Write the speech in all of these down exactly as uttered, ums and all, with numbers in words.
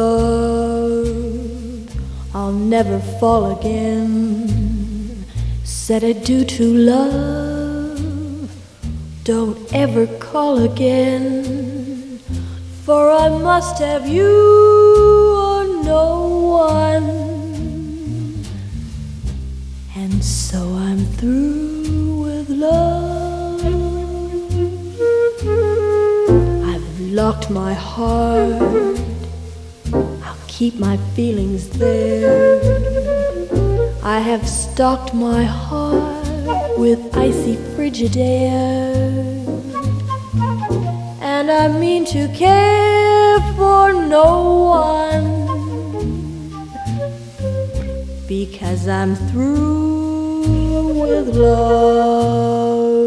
love, I'll never fall again. Said adieu to love, don't ever call again. For I must have you or no one. And so I'm through with love. I've locked my heart, I'll keep my feelings there. I have stocked my heart with icy frigid air. And I mean to care for no one, because I'm through with love.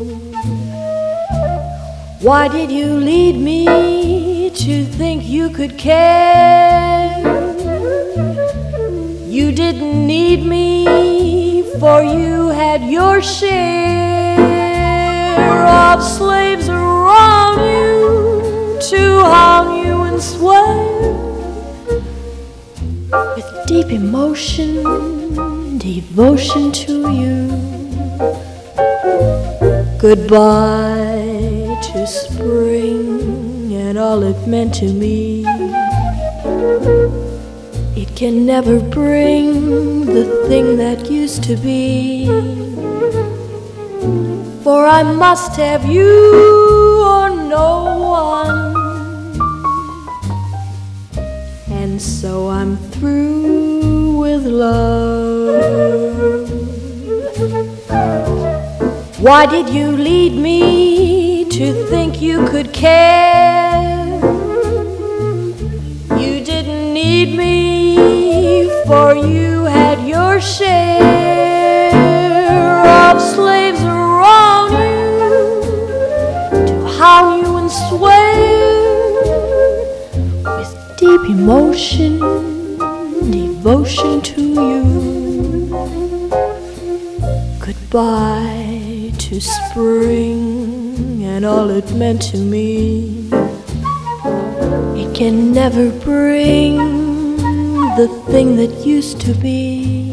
Why did you lead me to think you could care? You didn't need me, for you had your share of slaves around you to harm you and swear. With deep emotion, devotion to you. Goodbye to spring and all it meant to me. It can never bring the thing that used to be. For I must have you or no one. And so I'm through with love. Why did you lead me to think you could care? You didn't need me, for you had your share of slaves around you to harm you and swear. With deep emotion, devotion to you. Goodbye to spring and all it meant to me. It can never bring the thing that used to be.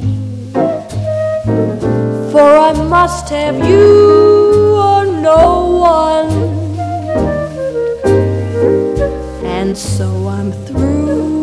For I must have you or no one. And so I'm through